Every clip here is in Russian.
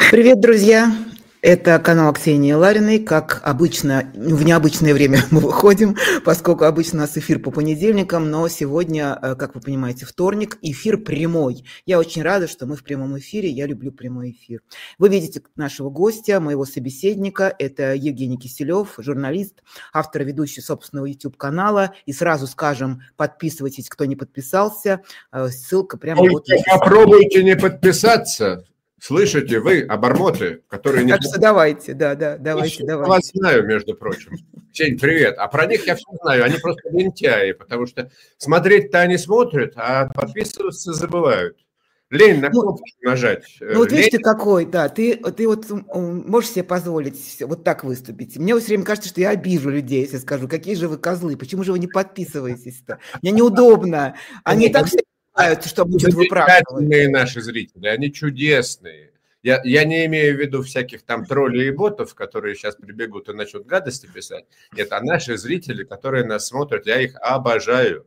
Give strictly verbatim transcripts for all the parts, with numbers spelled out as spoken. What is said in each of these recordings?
Привет, друзья! Это канал Ксении Лариной. Как обычно, в необычное время мы выходим, поскольку обычно у нас эфир по понедельникам, но сегодня, как вы понимаете, вторник, эфир прямой. Я очень рада, что мы в прямом эфире, я люблю прямой эфир. Вы видите нашего гостя, моего собеседника, это Евгений Киселев, журналист, автор и ведущий собственного YouTube-канала. И сразу скажем, подписывайтесь, кто не подписался, ссылка прямо Только вот. Попробуйте не подписаться. Слышите, вы, обормоты, которые не... Так что давайте, да, да, давайте, я давайте. вас знаю, между прочим. Ксень, привет. А про них я все знаю, они просто лентяи, потому что смотреть-то они смотрят, а подписываться забывают. Лень на кнопку ну, нажать. Ну вот видишь, ты какой, да, ты, ты вот можешь себе позволить вот так выступить. Мне все время кажется, что я обижу людей, если скажу, какие же вы козлы, почему же вы не подписываетесь-то? Мне неудобно, они так все... Чтобы Замечательные наши зрители, они чудесные. Я, я не имею в виду всяких там троллей и ботов, которые сейчас прибегут и начнут гадости писать. Нет, а наши зрители, которые нас смотрят, я их обожаю.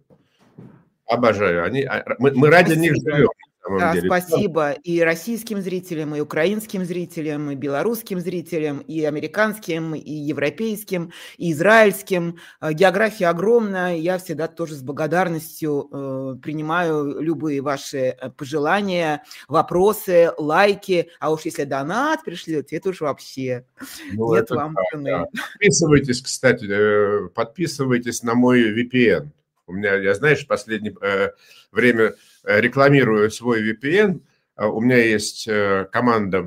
Обожаю. Они, мы, мы ради них живем. Да, спасибо и российским зрителям, и украинским зрителям, и белорусским зрителям, и американским, и европейским, и израильским. География огромная, я всегда тоже с благодарностью э, принимаю любые ваши пожелания, вопросы, лайки, а уж если донат пришлете, это уж вообще ну, нет вам цены. Да. Подписывайтесь, кстати, подписывайтесь на мой ви пи эн. У меня, я, знаешь, в последнее э, время рекламирую свой ви пи эн. У меня есть э, команда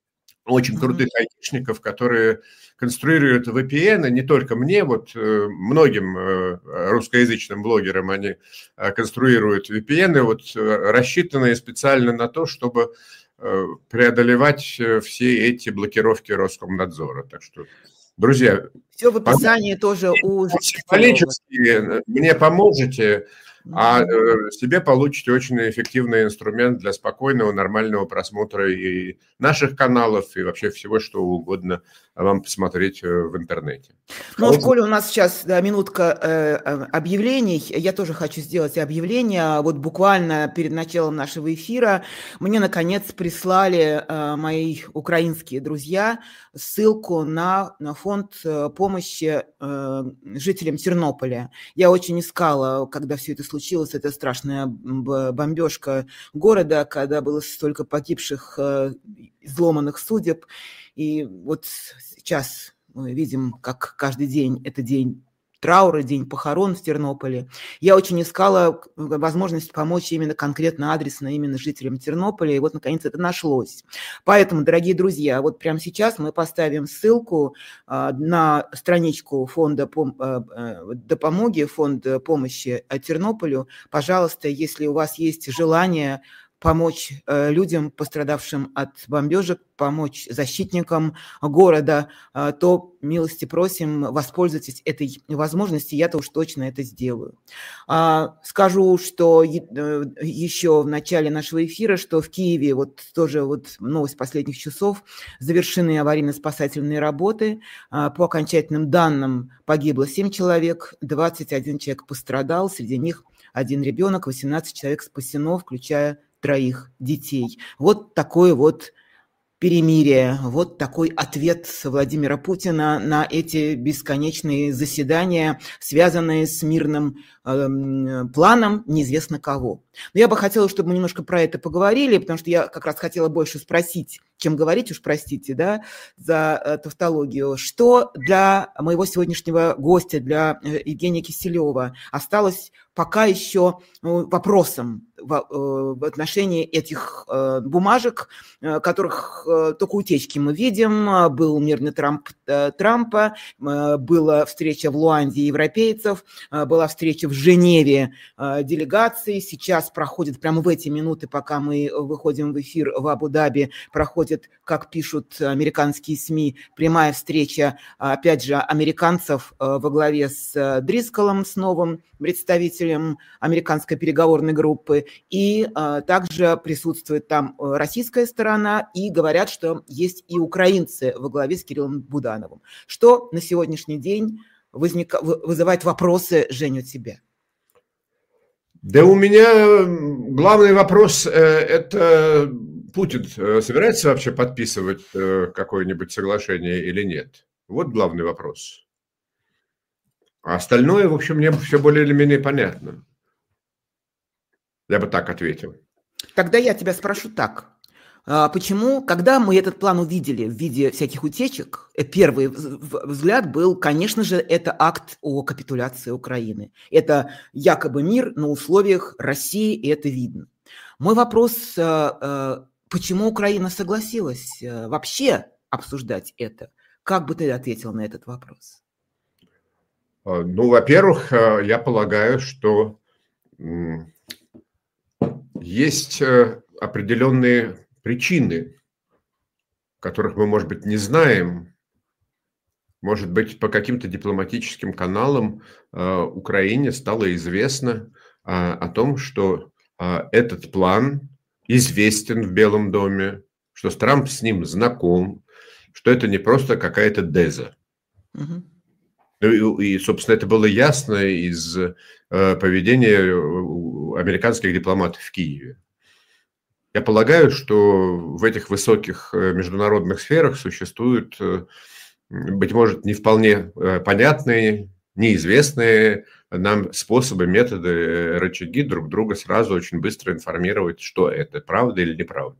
очень крутых айтишников, которые конструируют ви пи эн, не только мне, вот э, многим э, русскоязычным блогерам они э, конструируют ви пи эн, вот, э, рассчитанные специально на то, чтобы э, преодолевать все эти блокировки Роскомнадзора. Так что, друзья, все в описании тоже у психологически мне поможете, а э, себе получите очень эффективный инструмент для спокойного, нормального просмотра и наших каналов, и вообще всего, что угодно вам посмотреть в интернете. Ну, в школе у нас сейчас да, минутка э, объявлений. Я тоже хочу сделать объявление. Вот буквально перед началом нашего эфира мне, наконец, прислали э, мои украинские друзья ссылку на, на фонд помощи э, жителям Тернополя. Я очень искала, когда все это случилось, это страшная бомбежка города, когда было столько погибших, э, изломанных судеб. И вот сейчас мы видим, как каждый день это день траура, день похорон в Тернополе. Я очень искала возможность помочь именно конкретно, адресно, именно жителям Тернополя, и вот, наконец, это нашлось. Поэтому, дорогие друзья, вот прямо сейчас мы поставим ссылку а, на страничку фонда пом- а, «Допомоги», фонд помощи Тернополю. Пожалуйста, если у вас есть желание помочь э, людям, пострадавшим от бомбежек, помочь защитникам города, э, то милости просим, воспользуйтесь этой возможностью, я-то уж точно это сделаю. А, скажу, что э, еще в начале нашего эфира, что в Киеве, вот тоже вот новость последних часов, завершены аварийно-спасательные работы. А, по окончательным данным погибло семь человек, двадцать один человек пострадал, среди них один ребенок, восемнадцать человек спасено, включая троих детей. Вот такое вот перемирие, вот такой ответ Владимира Путина на эти бесконечные заседания, связанные с мирным э, планом неизвестно кого. Но я бы хотела, чтобы мы немножко про это поговорили, потому что я как раз хотела больше спросить, чем говорить, уж простите, да, за э, тавтологию. Что для моего сегодняшнего гостя, для э, Евгения Киселева, осталось пока еще э, вопросом в, э, в отношении этих э, бумажек, э, которых э, только утечки мы видим. Был мирный Трамп, э, Трампа, э, была встреча в Луанде европейцев, э, была встреча в Женеве э, делегаций. Сейчас проходит, прямо в эти минуты, пока мы выходим в эфир в Абу-Даби, проходит, как пишут американские СМИ, прямая встреча, опять же, американцев э, во главе с Дрисколом, с новым представителем американской переговорной группы, и э, также присутствует там российская сторона, и говорят, что есть и украинцы во главе с Кириллом Будановым. Что на сегодняшний день возник... вызывает вопросы, Женя, у тебя? Да у меня главный вопрос – это Путин собирается вообще подписывать какое-нибудь соглашение или нет? Вот главный вопрос. А остальное, в общем, мне все более или менее понятно. Я бы так ответил. Тогда я тебя спрошу так. Почему, когда мы этот план увидели в виде всяких утечек, первый взгляд был, конечно же, это акт о капитуляции Украины. Это якобы мир на условиях России, и это видно. Мой вопрос, почему Украина согласилась вообще обсуждать это? Как бы ты ответил на этот вопрос? Ну, во-первых, я полагаю, что есть определенные причины, которых мы, может быть, не знаем. Может быть, по каким-то дипломатическим каналам Украине стало известно о том, что этот план известен в Белом доме, что Трамп с ним знаком, что это не просто какая-то деза. Угу. Ну и, собственно, это было ясно из поведения американских дипломатов в Киеве. Я полагаю, что в этих высоких международных сферах существуют, быть может, не вполне понятные, неизвестные нам способы, методы, рычаги друг друга сразу очень быстро информировать, что это, правда или неправда.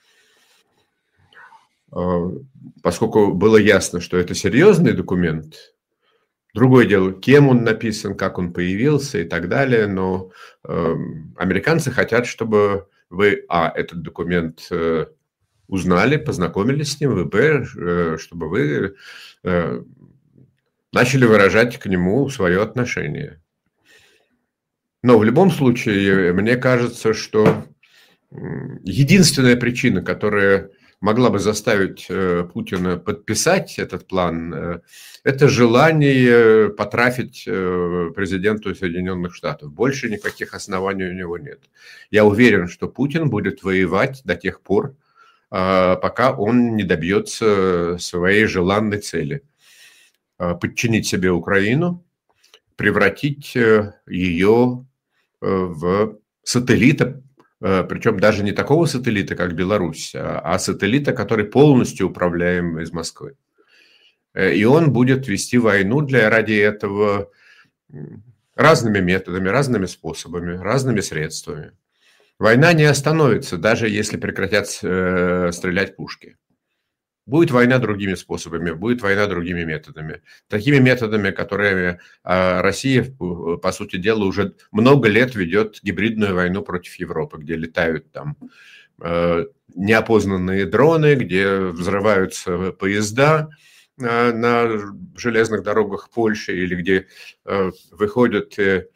Поскольку было ясно, что это серьезный документ, другое дело, кем он написан, как он появился и так далее, но э, американцы хотят, чтобы вы, а, этот документ э, узнали, познакомились с ним, вы, б, э, чтобы вы э, начали выражать к нему свое отношение. Но в любом случае, мне кажется, что единственная причина, которая могла бы заставить Путина подписать этот план, это желание потрафить президенту Соединенных Штатов. Больше никаких оснований у него нет. Я уверен, что Путин будет воевать до тех пор, пока он не добьется своей желанной цели. Подчинить себе Украину, превратить ее в сателлита, причем даже не такого сателлита, как Беларусь, а сателлита, который полностью управляем из Москвы. И он будет вести войну для ради этого разными методами, разными способами, разными средствами. Война не остановится, даже если прекратят стрелять пушки. Будет война другими способами, будет война другими методами. Такими методами, которыми Россия, по сути дела, уже много лет ведет гибридную войну против Европы, где летают там неопознанные дроны, где взрываются поезда на железных дорогах Польши, или где выходят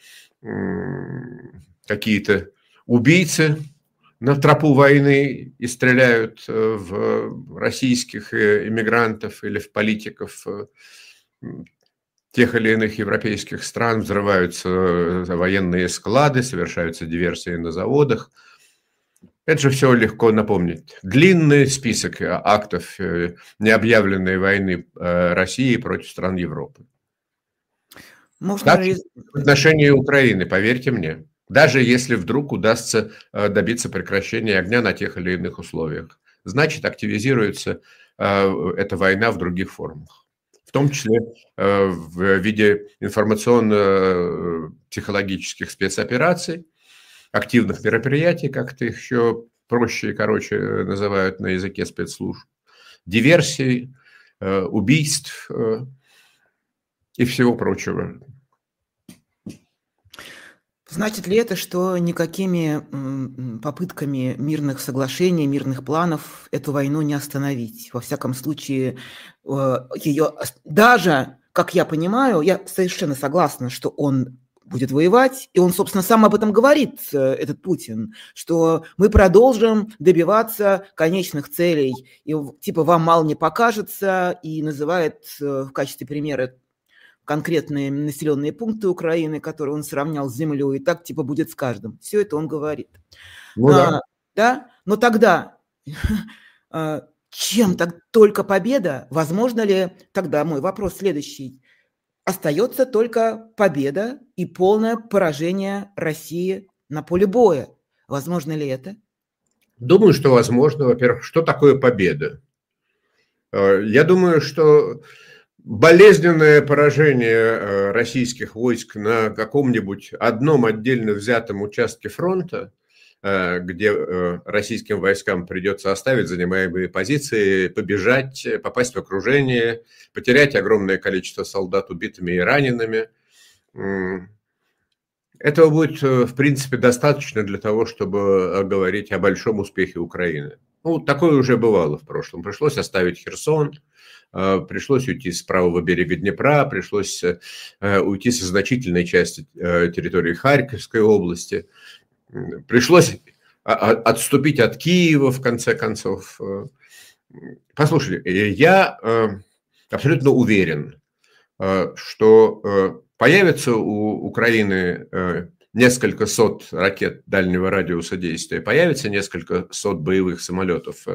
какие-то убийцы на тропу войны и стреляют в российских иммигрантов или в политиков тех или иных европейских стран, взрываются военные склады, совершаются диверсии на заводах. Это же все легко напомнить. Длинный список актов необъявленной войны России против стран Европы. Можно так, ли... В отношении Украины, поверьте мне. Даже если вдруг удастся добиться прекращения огня на тех или иных условиях, значит, активизируется эта война в других формах. В том числе в виде информационно-психологических спецопераций, активных мероприятий, как это их еще проще и короче называют на языке спецслужб, диверсий, убийств и всего прочего. Значит ли это, что никакими попытками мирных соглашений, мирных планов эту войну не остановить? Во всяком случае, ее даже, как я понимаю, я совершенно согласна, что он будет воевать, и он, собственно, сам об этом говорит, этот Путин, что мы продолжим добиваться конечных целей, и типа вам мало не покажется, и называет в качестве примера конкретные населенные пункты Украины, которые он сравнял с землей, и так типа будет с каждым. Все это он говорит. Ну, да. А, да? Но тогда чем так только победа? Возможно ли, тогда мой вопрос следующий, остается только победа и полное поражение России на поле боя? Возможно ли это? Думаю, что возможно. Во-первых, что такое победа? Я думаю, что болезненное поражение российских войск на каком-нибудь одном отдельно взятом участке фронта, где российским войскам придется оставить занимаемые позиции, побежать, попасть в окружение, потерять огромное количество солдат убитыми и ранеными. Этого будет, в принципе, достаточно для того, чтобы говорить о большом успехе Украины. Ну, такое уже бывало в прошлом. Пришлось оставить Херсон, пришлось уйти с правого берега Днепра, пришлось уйти со значительной части территории Харьковской области, пришлось отступить от Киева, в конце концов. Послушайте, я абсолютно уверен, что появится у Украины несколько сот ракет дальнего радиуса действия, появится несколько сот боевых самолетов,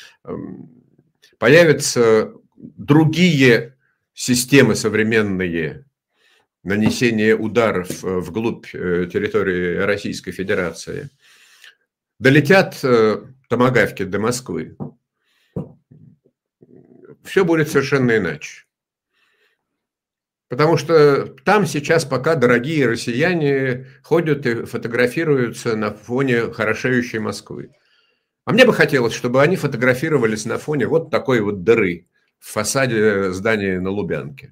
появятся другие системы современные нанесения ударов вглубь территории Российской Федерации. Долетят томагавки до Москвы. Все будет совершенно иначе. Потому что там сейчас пока дорогие россияне ходят и фотографируются на фоне хорошеющей Москвы. А мне бы хотелось, чтобы они фотографировались на фоне вот такой вот дыры в фасаде здания на Лубянке.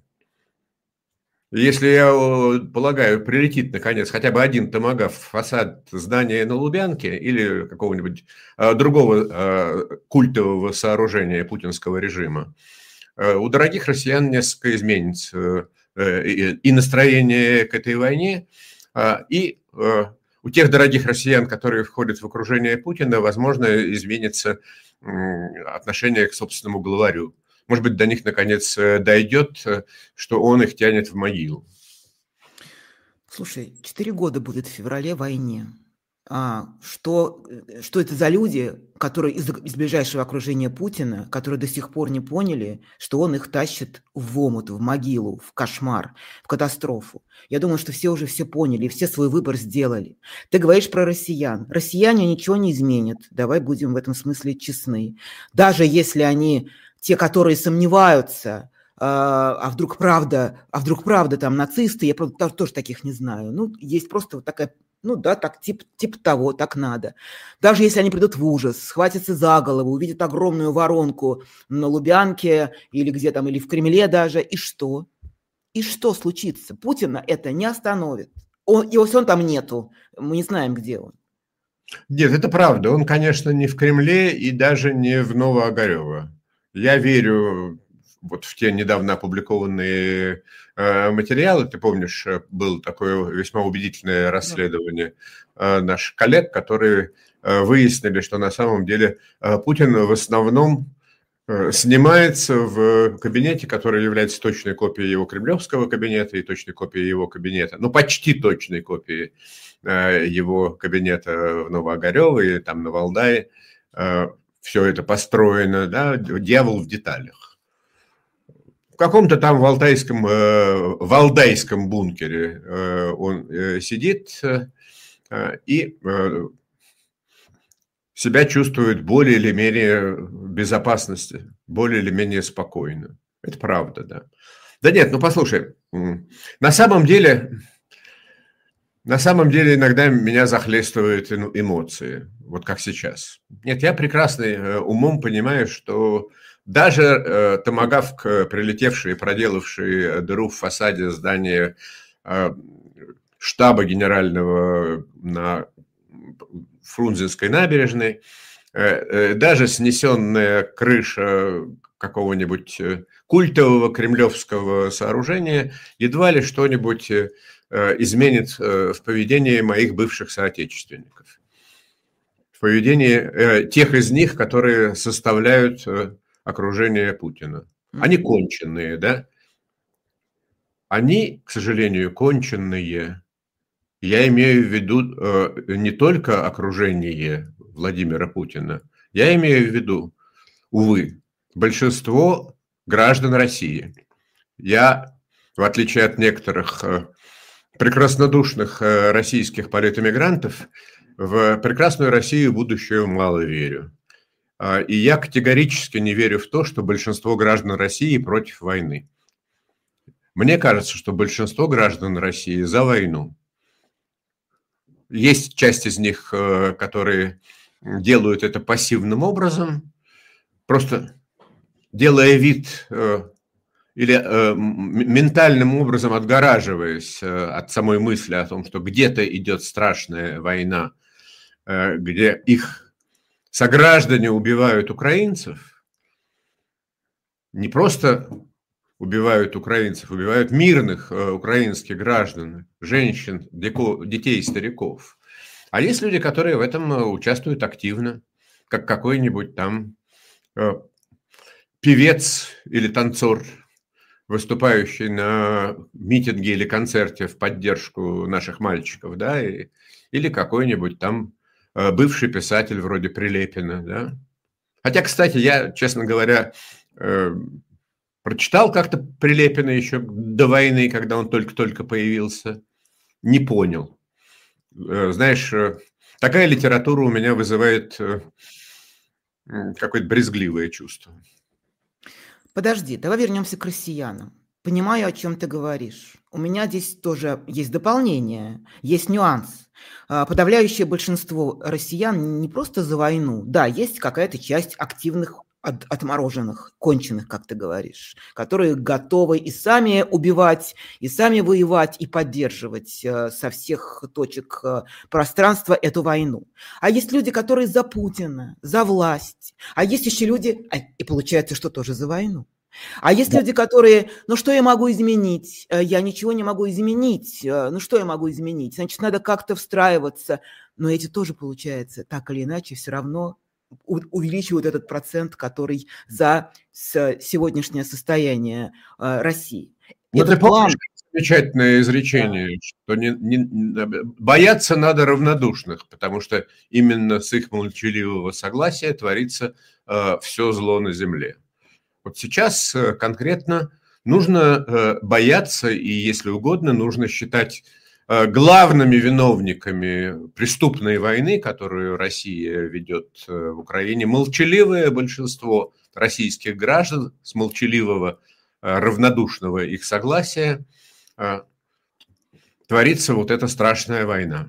Если, я полагаю, прилетит, наконец, хотя бы один томагавк в фасад здания на Лубянке или какого-нибудь другого культового сооружения путинского режима, у дорогих россиян несколько изменится и настроение к этой войне, и у тех дорогих россиян, которые входят в окружение Путина, возможно, изменится отношение к собственному главарю. Может быть, до них, наконец, дойдет, что он их тянет в могилу. Слушай, четыре года будет в феврале войне. А, что, что это за люди, которые из, из ближайшего окружения Путина, которые до сих пор не поняли, что он их тащит в омут, в могилу, в кошмар, в катастрофу. Я думаю, что все уже все поняли, все свой выбор сделали. Ты говоришь про россиян. Россияне ничего не изменят. Давай будем в этом смысле честны. Даже если они, те, которые сомневаются, а вдруг правда, а вдруг правда там нацисты, я правда, тоже таких не знаю. Ну, есть просто вот такая... Ну да, так, тип, типа того, так надо. Даже если они придут в ужас, схватятся за голову, увидят огромную воронку на Лубянке или где там, или в Кремле даже, и что? И что случится? Путина это не остановит. Он, его все там нету, мы не знаем, где он. Нет, это правда. Он, конечно, не в Кремле и даже не в Новоогарево. Я верю вот в те недавно опубликованные э, материалы. Ты помнишь, было такое весьма убедительное расследование э, наших коллег, которые э, выяснили, что на самом деле э, Путин в основном э, снимается в кабинете, который является точной копией его кремлевского кабинета и точной копией его кабинета, ну почти точной копией э, его кабинета в Новоогарево или там на Валдае. Э, все это построено, да, дьявол в деталях. В каком-то там валдайском, э, валдайском бункере э, он э, сидит э, и э, себя чувствует более или менее в безопасности, более или менее спокойно. Это правда, да. Да нет, ну послушай, на самом деле, на самом деле иногда меня захлестывают эмоции, вот как сейчас. Нет, я прекрасно умом понимаю, что даже э, томагавк, прилетевший и проделавший дыру в фасаде здания э, штаба генерального на Фрунзенской набережной, э, э, даже снесенная крыша какого-нибудь культового кремлевского сооружения едва ли что-нибудь э, изменит э, в поведении моих бывших соотечественников. В поведении э, тех из них, которые составляют... Э, окружение Путина. Они конченые, да? Они, к сожалению, конченые. Я имею в виду э, не только окружение Владимира Путина. Я имею в виду, увы, большинство граждан России. Я, в отличие от некоторых э, прекраснодушных э, российских политэмигрантов, В прекрасную Россию будущего мало верю. И я категорически не верю в то, что большинство граждан России против войны. Мне кажется, что большинство граждан России за войну. Есть часть из них, которые делают это пассивным образом, просто делая вид или ментальным образом отгораживаясь от самой мысли о том, что где-то идет страшная война, где их сограждане убивают украинцев, не просто убивают украинцев, убивают мирных украинских граждан, женщин, детей и стариков. А есть люди, которые в этом участвуют активно, как какой-нибудь там певец или танцор, выступающий на митинге или концерте в поддержку наших мальчиков, да, и, или какой-нибудь там бывший писатель вроде Прилепина, да. Хотя, кстати, я, честно говоря, прочитал как-то Прилепина еще до войны, когда он только-только появился, не понял. Знаешь, такая литература у меня вызывает какое-то брезгливое чувство. Подожди, давай вернемся к россиянам. Понимаю, о чем ты говоришь. У меня здесь тоже есть дополнение, есть нюанс. Подавляющее большинство россиян не просто за войну. Да, есть какая-то часть активных, от, отмороженных, конченых, как ты говоришь, которые готовы и сами убивать, и сами воевать, и поддерживать со всех точек пространства эту войну. А есть люди, которые за Путина, за власть. А есть еще люди, и получается, что тоже за войну. А есть да. люди, которые, ну что я могу изменить? Я ничего не могу изменить. Ну что я могу изменить? Значит, надо как-то встраиваться. Но эти тоже, получается, так или иначе, все равно увеличивают этот процент, который за сегодняшнее состояние России. Ну, ты план... помнишь замечательное изречение, да. что не, не, бояться надо равнодушных, потому что именно с их молчаливого согласия творится э, все зло на земле. Вот сейчас конкретно нужно бояться и, если угодно, нужно считать главными виновниками преступной войны, которую Россия ведет в Украине, молчаливое большинство российских граждан с молчаливого, равнодушного их согласия творится вот эта страшная война.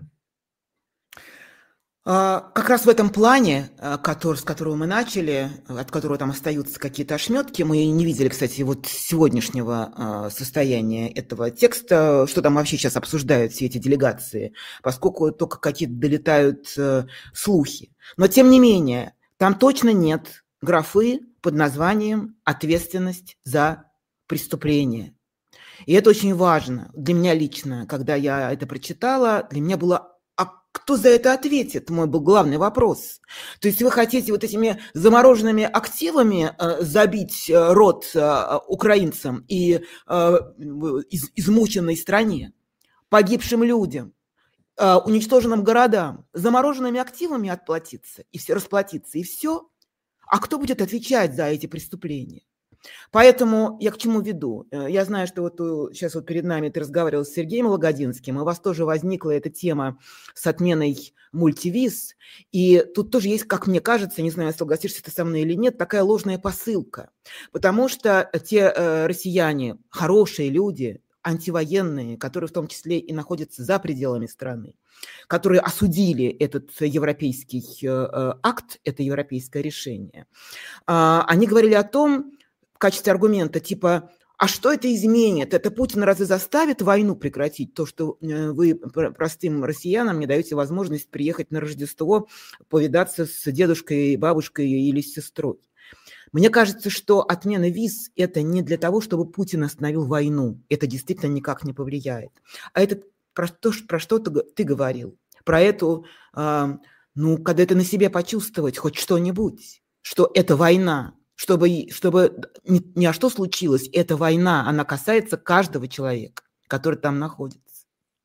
Как раз в этом плане, который, с которого мы начали, от которого там остаются какие-то ошметки, мы не видели, кстати, вот сегодняшнего состояния этого текста, что там вообще сейчас обсуждают все эти делегации, поскольку только какие-то долетают слухи. Но, тем не менее, там точно нет графы под названием «Ответственность за преступление». И это очень важно для меня лично. Когда я это прочитала, для меня было кто за это ответит? Мой был главный вопрос. То есть вы хотите вот этими замороженными активами э, забить э, рот э, украинцам и э, из, измученной стране, погибшим людям, э, уничтоженным городам, замороженными активами отплатиться и все расплатиться, и все? А кто будет отвечать за эти преступления? Поэтому я к чему веду? Я знаю, что вот сейчас вот перед нами ты разговаривал с Сергеем Лагодинским, и у вас тоже возникла эта тема с отменой мультивиз, и тут тоже есть, как мне кажется, не знаю, согласишься ты со мной или нет, такая ложная посылка, потому что те э, россияне, хорошие люди, антивоенные, которые в том числе и находятся за пределами страны, которые осудили этот европейский э, акт, это европейское решение, э, они говорили о том, в качестве аргумента, типа, а что это изменит? Это Путин разве заставит войну прекратить? То, что вы простым россиянам не даете возможность приехать на Рождество, повидаться с дедушкой, бабушкой или с сестрой. Мне кажется, что отмена виз – это не для того, чтобы Путин остановил войну. Это действительно никак не повлияет. А это про то, про что ты, ты говорил. Про эту, э, ну, когда это на себе почувствовать хоть что-нибудь, что это война. Чтобы, чтобы не, не а что случилось, эта война, она касается каждого человека, который там находится.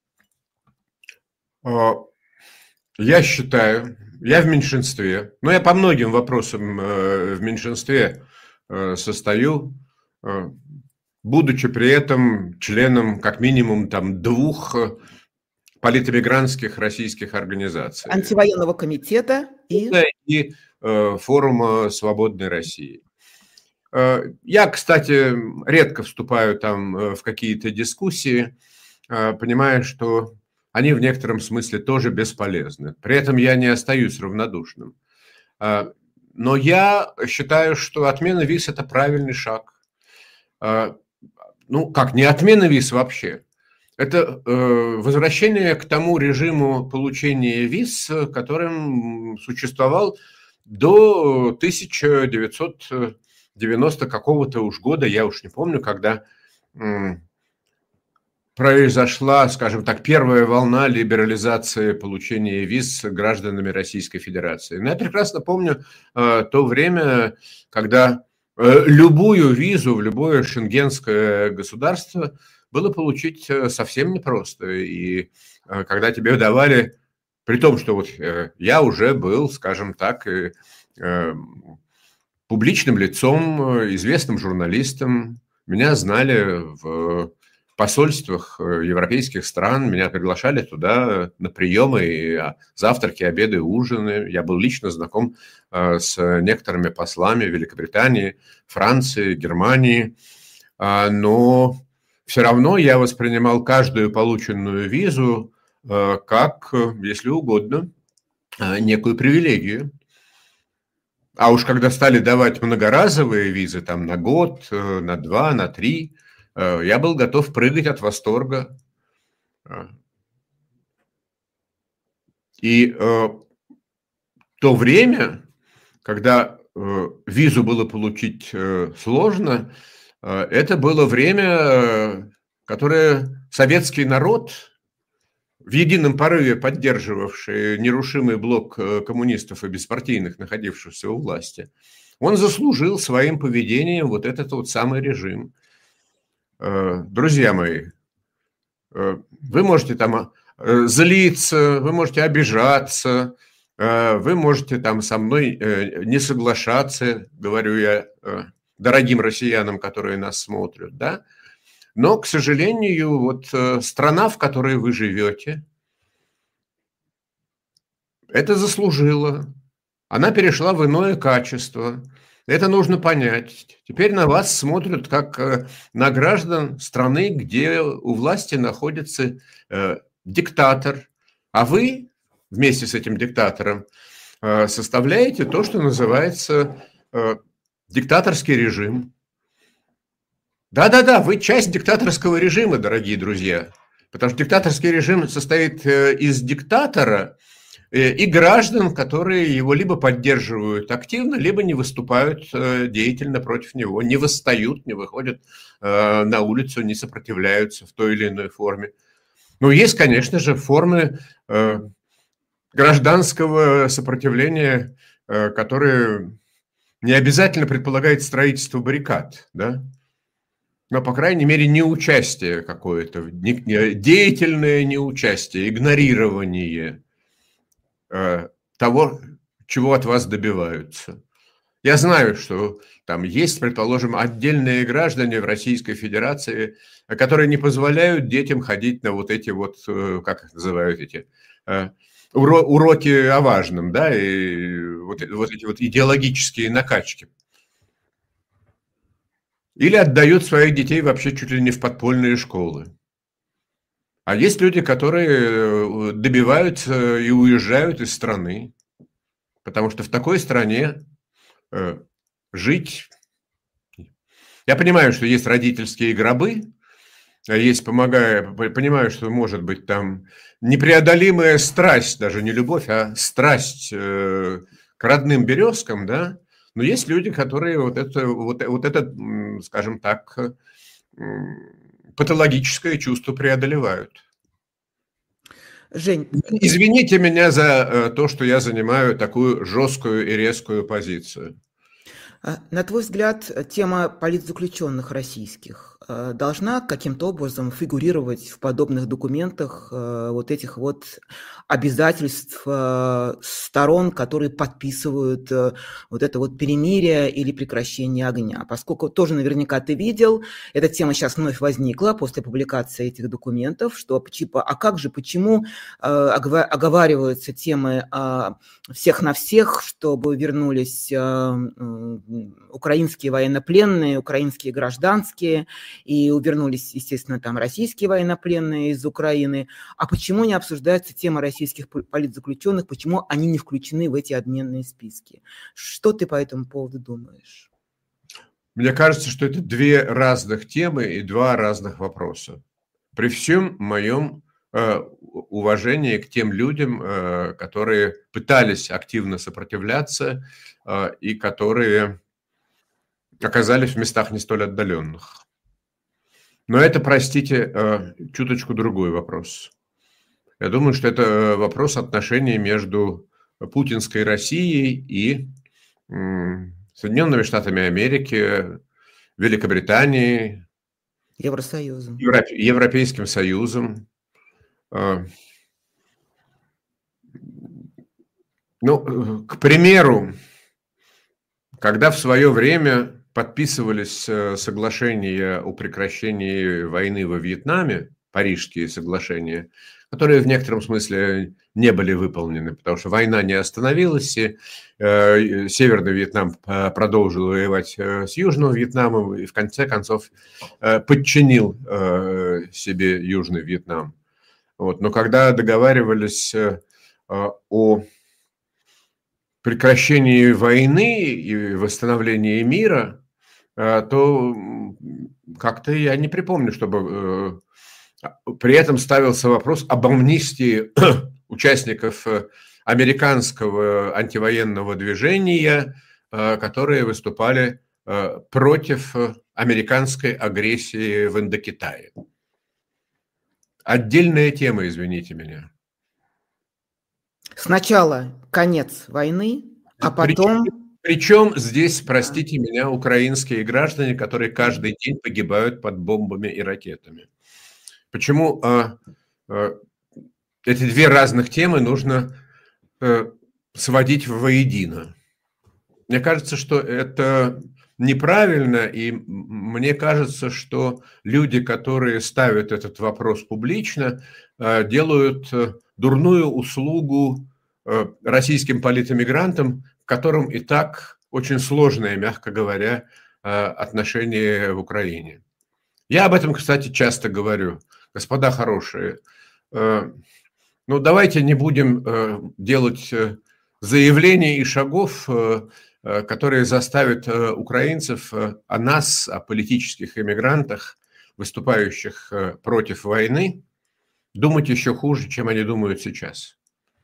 Я считаю, я в меньшинстве, но я по многим вопросам в меньшинстве состою, будучи при этом членом как минимум там двух политэмигрантских российских организаций. Антивоенного комитета и... и э, форума «Свободной России». Э, я, кстати, редко вступаю там в какие-то дискуссии, э, понимая, что они в некотором смысле тоже бесполезны. При этом я не остаюсь равнодушным. Э, но я считаю, что отмена виз – это правильный шаг. Э, ну, как, не отмена виз вообще. Это э, возвращение к тому режиму получения виз, которым существовал до тысяча девятьсот девяностого какого-то уж года, я уж не помню, когда э, произошла, скажем так, первая волна либерализации получения виз гражданами Российской Федерации. Но я прекрасно помню э, то время, когда э, любую визу в любое шенгенское государство было получить совсем непросто. И когда тебе давали, при том, что вот я уже был, скажем так, публичным лицом, известным журналистом, меня знали в посольствах европейских стран, меня приглашали туда на приемы, завтраки, обеды, ужины. Я был лично знаком с некоторыми послами Великобритании, Франции, Германии, но все равно я воспринимал каждую полученную визу как, если угодно, некую привилегию. А уж когда стали давать многоразовые визы, там на год, на два, на три, я был готов прыгать от восторга. И то время, когда визу было получить сложно, это было время, которое советский народ, в едином порыве поддерживавший нерушимый блок коммунистов и беспартийных, находившихся у власти, он заслужил своим поведением вот этот вот самый режим. Друзья мои, вы можете там злиться, вы можете обижаться, вы можете там со мной не соглашаться, говорю я дорогим россиянам, которые нас смотрят, да? Но, к сожалению, вот страна, в которой вы живете, это заслужила. Она перешла в иное качество. Это нужно понять. Теперь на вас смотрят как на граждан страны, где у власти находится э, диктатор, а вы вместе с этим диктатором э, составляете то, что называется э, диктаторский режим. Да-да-да, вы часть диктаторского режима, дорогие друзья, потому что диктаторский режим состоит из диктатора и граждан, которые его либо поддерживают активно, либо не выступают деятельно против него, не восстают, не выходят на улицу, не сопротивляются в той или иной форме. Но есть, конечно же, формы гражданского сопротивления, которые не обязательно предполагают строительство баррикад, да? Но, по крайней мере, неучастие какое-то, деятельное неучастие, игнорирование э, того, чего от вас добиваются. Я знаю, что там есть, предположим, отдельные граждане в Российской Федерации, которые не позволяют детям ходить на вот эти вот, как их называют эти, э, уроки о важном, да, и вот, вот эти вот идеологические накачки. Или отдают своих детей вообще чуть ли не в подпольные школы. А есть люди, которые добиваются и уезжают из страны, потому что в такой стране э, жить... Я понимаю, что есть родительские гробы, есть, помогаю, понимаю, что может быть там непреодолимая страсть, даже не любовь, а страсть э, к родным березкам, да. Но есть люди, которые вот это, вот, вот это, скажем так, патологическое чувство преодолевают. Жень, извините меня за то, что я занимаю такую жесткую и резкую позицию. На твой взгляд, тема политзаключенных российских должна каким-то образом фигурировать в подобных документах вот этих вот обязательств сторон, которые подписывают вот это вот перемирие или прекращение огня? Поскольку тоже наверняка ты видел, эта тема сейчас вновь возникла после публикации этих документов, что типа, а как же, почему оговариваются темы всех на всех, чтобы вернулись украинские военнопленные, украинские гражданские, и вернулись, естественно, там российские военнопленные из Украины. А почему не обсуждается тема российских политзаключенных, почему они не включены в эти обменные списки? Что ты по этому поводу думаешь? Мне кажется, что это две разных темы и два разных вопроса. При всем моем э, уважении к тем людям, э, которые пытались активно сопротивляться э, и которые оказались в местах не столь отдаленных. Но это, простите, чуточку другой вопрос. Я думаю, что это вопрос отношений между путинской Россией и Соединенными Штатами Америки, Великобританией, Евросоюзом. Европе, Европейским Союзом. Ну, к примеру, когда в свое время подписывались соглашения о прекращении войны во Вьетнаме, парижские соглашения, которые в некотором смысле не были выполнены, потому что война не остановилась, и э, Северный Вьетнам продолжил воевать с Южным Вьетнамом и в конце концов э, подчинил э, себе Южный Вьетнам. Вот. Но когда договаривались э, о прекращении войны и восстановлении мира, то как-то я не припомню, чтобы при этом ставился вопрос об амнистии участников американского антивоенного движения, которые выступали против американской агрессии в Индокитае. Отдельная тема, извините меня. Сначала конец войны, а потом... Причем, причем здесь, простите меня, украинские граждане, которые каждый день погибают под бомбами и ракетами. Почему а, а, эти две разных темы нужно а, сводить воедино? Мне кажется, что это неправильно, и мне кажется, что люди, которые ставят этот вопрос публично, а, делают дурную услугу российским политэмигрантам, к которым и так очень сложные, мягко говоря, отношения в Украине. Я об этом, кстати, часто говорю. Господа хорошие, ну давайте не будем делать заявлений и шагов, которые заставят украинцев о нас, о политических эмигрантах, выступающих против войны, думать еще хуже, чем они думают сейчас.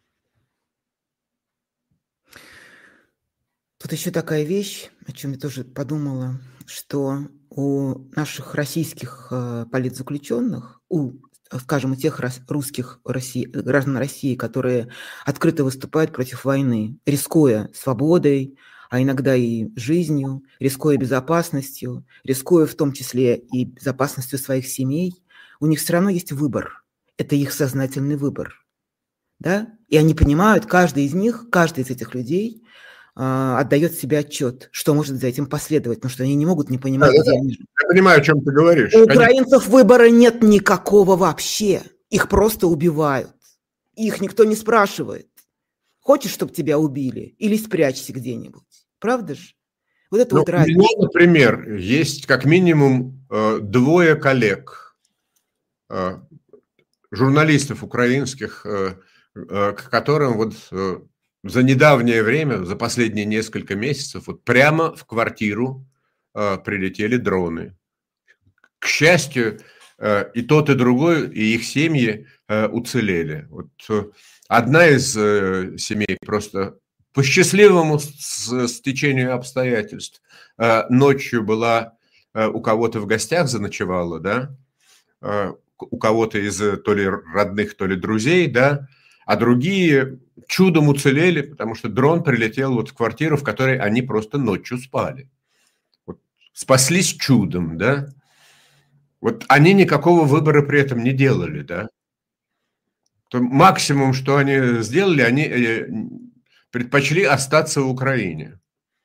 Тут еще такая вещь, о чем я тоже подумала, что у наших российских политзаключенных, у, скажем, у тех русских России, граждан России, которые открыто выступают против войны, рискуя свободой, а иногда и жизнью, рискуя безопасностью, рискуя в том числе и безопасностью своих семей, у них все равно есть выбор. Это их сознательный выбор. Да? И они понимают, каждый из них, каждый из этих людей э, отдает себе отчет, что может за этим последовать, потому что они не могут не понимать, да, где да, они живут. Я понимаю, о чем ты говоришь. У украинцев Конечно. Выбора нет никакого вообще. Их просто убивают. Их никто не спрашивает. Хочешь, чтобы тебя убили? Или спрячься где-нибудь. Правда же? Вот это ну, вот разница. У меня, например, есть как минимум э, двое коллег, э, журналистов украинских, э, э, к которым вот э, за недавнее время, за последние несколько месяцев, вот прямо в квартиру э, прилетели дроны. К счастью, э, и тот, и другой, и их семьи э, уцелели. Вот, э, одна из э, семей просто по счастливому стечению обстоятельств э, ночью была э, у кого-то в гостях, заночевала, да, э, у кого-то из то ли родных, то ли друзей, да, а другие чудом уцелели, потому что дрон прилетел вот в квартиру, в которой они просто ночью спали. Вот спаслись чудом, да? Вот они никакого выбора при этом не делали, да? То максимум, что они сделали, они предпочли остаться в Украине.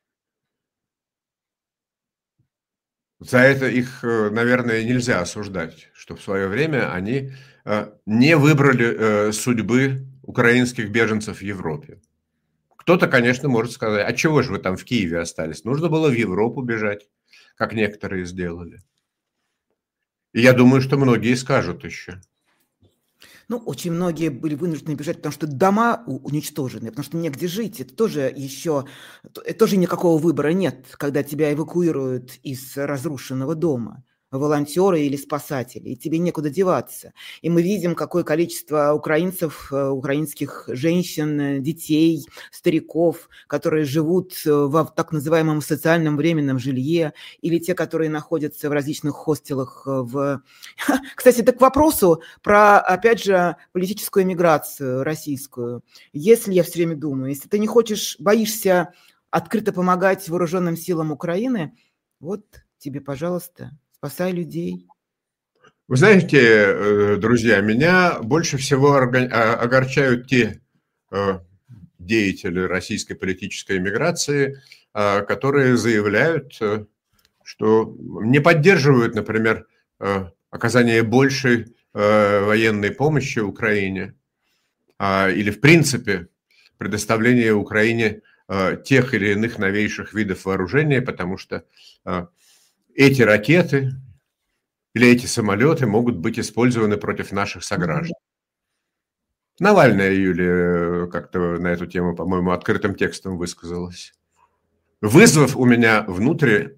За это их, наверное, нельзя осуждать, что в свое время они не выбрали судьбы украинских беженцев в Европе. Кто-то, конечно, может сказать, а чего же вы там в Киеве остались? Нужно было в Европу бежать, как некоторые сделали. И я думаю, что многие скажут еще. Ну, очень многие были вынуждены бежать, потому что дома уничтожены, потому что негде жить. Это тоже еще, это тоже никакого выбора нет, когда тебя эвакуируют из разрушенного дома. Волонтеры или спасатели, и тебе некуда деваться. И мы видим, какое количество украинцев, украинских женщин, детей, стариков, которые живут в так называемом социальном временном жилье, или те, которые находятся в различных хостелах. В... Кстати, это к вопросу про, опять же, политическую эмиграцию российскую. Если, я все время думаю, если ты не хочешь, боишься открыто помогать вооруженным силам Украины, вот тебе, пожалуйста, спасай людей. Вы знаете, друзья, меня больше всего огорчают те деятели российской политической эмиграции, которые заявляют, что не поддерживают, например, оказание большей военной помощи Украине или, в принципе, предоставление Украине тех или иных новейших видов вооружения, потому что эти ракеты или эти самолеты могут быть использованы против наших сограждан. Навальная Юлия как-то на эту тему, по-моему, открытым текстом высказалась, вызвав у меня внутри,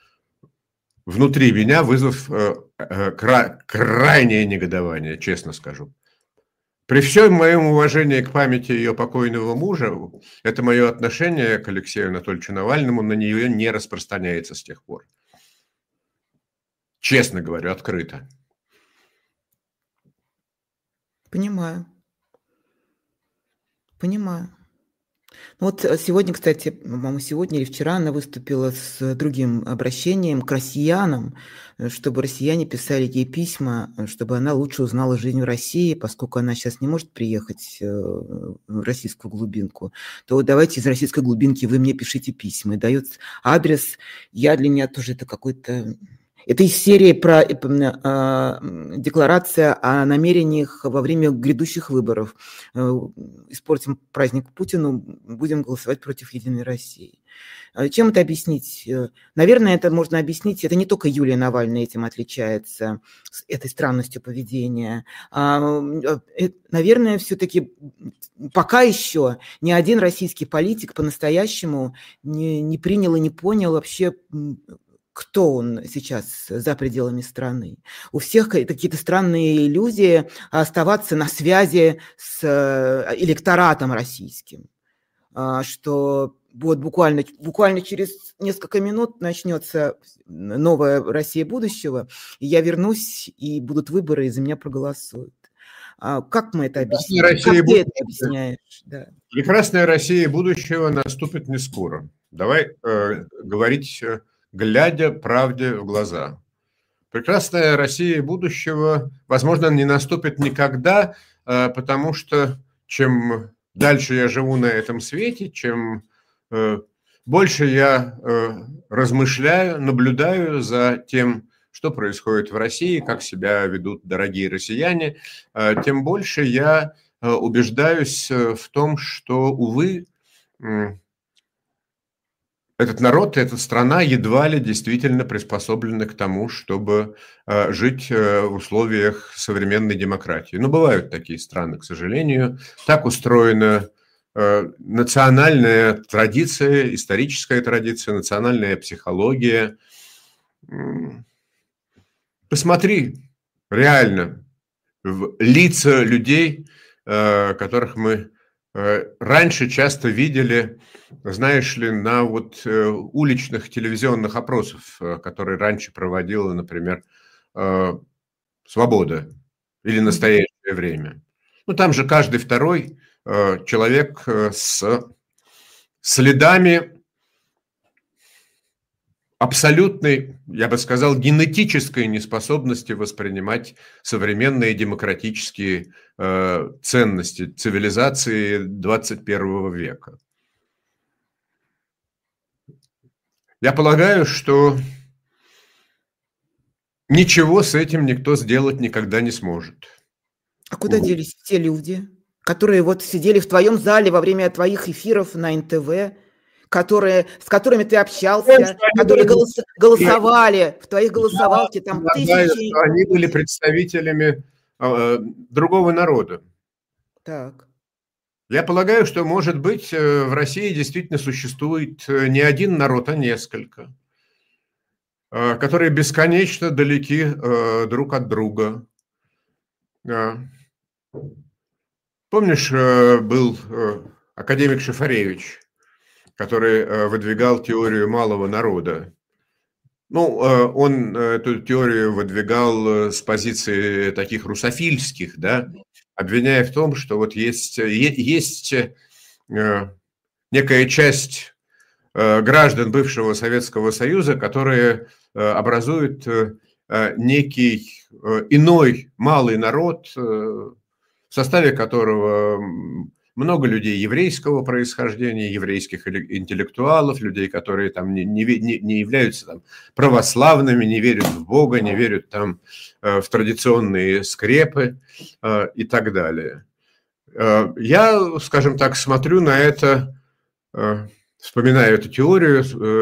внутри меня, вызвав кра- крайнее негодование, честно скажу. При всем моем уважении к памяти ее покойного мужа, это мое отношение к Алексею Анатольевичу Навальному на нее не распространяется с тех пор. Честно говорю, открыто. Понимаю. Понимаю. Вот сегодня, кстати, по-моему, сегодня или вчера она выступила с другим обращением к россиянам, чтобы россияне писали ей письма, чтобы она лучше узнала жизнь в России, поскольку она сейчас не может приехать в российскую глубинку, то вот давайте из российской глубинки вы мне пишите письма. И дает адрес. Я для меня тоже это какой-то... Это из серии про э, э, декларация о намерениях во время грядущих выборов. Э, испортим праздник Путину, будем голосовать против Единой России. Э, чем это объяснить? Э, наверное, это можно объяснить, это не только Юлия Навальная этим отличается, с этой странностью поведения. А, э, наверное, все-таки пока еще ни один российский политик по-настоящему не, не принял и не понял вообще, кто он сейчас за пределами страны. У всех какие-то странные иллюзии оставаться на связи с электоратом российским, что вот буквально, буквально через несколько минут начнется новая Россия будущего, и я вернусь, и будут выборы, и за меня проголосуют. Как мы это объясним? Россия как буд... ты это объясняешь? Да. Прекрасная Россия будущего наступит не скоро. Давай э, говорить... глядя правде в глаза. Прекрасная Россия будущего, возможно, не наступит никогда, потому что чем дальше я живу на этом свете, чем больше я размышляю, наблюдаю за тем, что происходит в России, как себя ведут дорогие россияне, тем больше я убеждаюсь в том, что, увы, этот народ, эта страна едва ли действительно приспособлены к тому, чтобы э, жить э, в условиях современной демократии. Но бывают такие страны, к сожалению. Так устроена э, национальная традиция, историческая традиция, национальная психология. Посмотри реально в лица людей, э, которых мы раньше часто видели, знаешь ли, на вот уличных телевизионных опросах, которые раньше проводила, например, «Свобода» или «Настоящее время». Ну, там же каждый второй человек с следами абсолютной, я бы сказал, генетической неспособности воспринимать современные демократические э, ценности цивилизации двадцать первого века. Я полагаю, что ничего с этим никто сделать никогда не сможет. А куда вот. делись те люди, которые вот сидели в твоем зале во время твоих эфиров на эн тэ вэ, которые, с которыми ты общался, ну, которые голос, голосовали, в твоих голосовалке там полагаю, тысячи... Что они были представителями э, другого народа. Так. Я полагаю, что, может быть, в России действительно существует не один народ, а несколько, э, которые бесконечно далеки э, друг от друга. Э, помнишь, э, был э, академик Шафаревич, который выдвигал теорию малого народа. Ну, он эту теорию выдвигал с позиции таких русофильских, да, обвиняя в том, что вот есть, есть некая часть граждан бывшего Советского Союза, которые образуют некий иной малый народ, в составе которого много людей еврейского происхождения, еврейских интеллектуалов, людей, которые там не, не, не являются там православными, не верят в Бога, не верят там в традиционные скрепы и так далее. Я, скажем так, смотрю на это, вспоминаю эту теорию,